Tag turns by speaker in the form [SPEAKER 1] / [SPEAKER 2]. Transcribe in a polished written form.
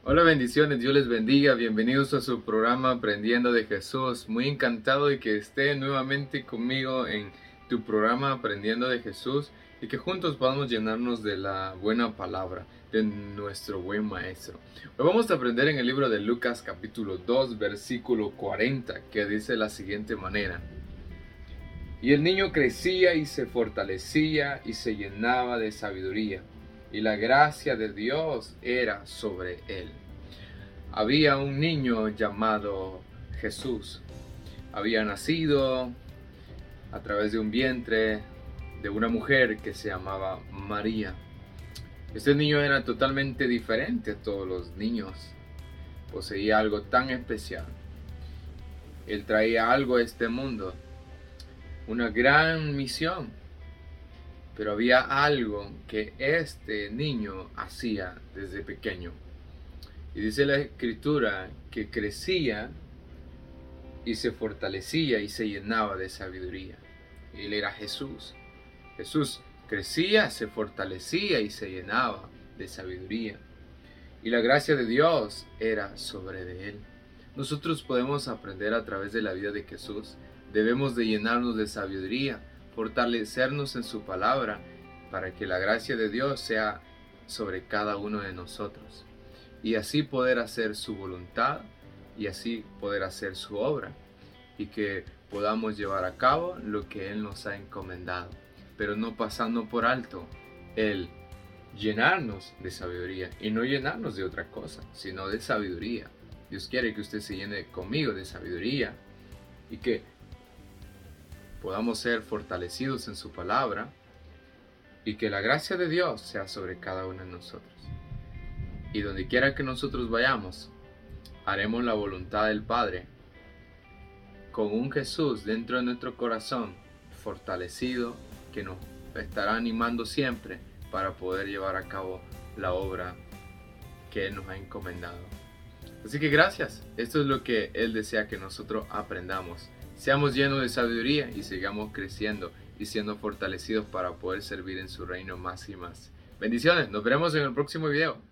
[SPEAKER 1] Hola, bendiciones, Dios les bendiga, bienvenidos a su programa Aprendiendo de Jesús. Muy encantado de que esté nuevamente conmigo en tu programa Aprendiendo de Jesús y que juntos podamos llenarnos de la buena palabra de nuestro buen maestro. Hoy vamos a aprender en el libro de Lucas capítulo 2 versículo 40, que dice de la siguiente manera: y el niño crecía y se fortalecía y se llenaba de sabiduría, y la gracia de Dios era sobre él. Había un niño llamado Jesús. Había nacido a través de un vientre de una mujer que se llamaba María. Este niño era totalmente diferente a todos los niños. Poseía algo tan especial. Él traía algo a este mundo, una gran misión. Pero había algo que este niño hacía desde pequeño. Y dice la Escritura que crecía y se fortalecía y se llenaba de sabiduría. Él era Jesús. Jesús crecía, se fortalecía y se llenaba de sabiduría. Y la gracia de Dios era sobre de él. Nosotros podemos aprender a través de la vida de Jesús. Debemos de llenarnos de sabiduría, fortalecernos en su palabra, para que la gracia de Dios sea sobre cada uno de nosotros. Y así poder hacer su voluntad y así poder hacer su obra. Y que podamos llevar a cabo lo que Él nos ha encomendado. Pero no pasando por alto el llenarnos de sabiduría. Y no llenarnos de otra cosa, sino de sabiduría. Dios quiere que usted se llene conmigo de sabiduría. Y que podamos ser fortalecidos en su palabra. Y que la gracia de Dios sea sobre cada uno de nosotros. Y donde quiera que nosotros vayamos, haremos la voluntad del Padre, con un Jesús dentro de nuestro corazón, fortalecido, que nos estará animando siempre para poder llevar a cabo la obra que Él nos ha encomendado. Así que gracias, esto es lo que Él desea que nosotros aprendamos. Seamos llenos de sabiduría y sigamos creciendo y siendo fortalecidos para poder servir en su reino más y más. Bendiciones, nos veremos en el próximo video.